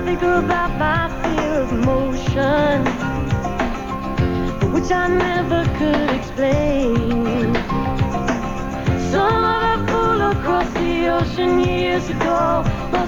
think about my fear of motion, which I never could explain. Some of it flew across the ocean years ago.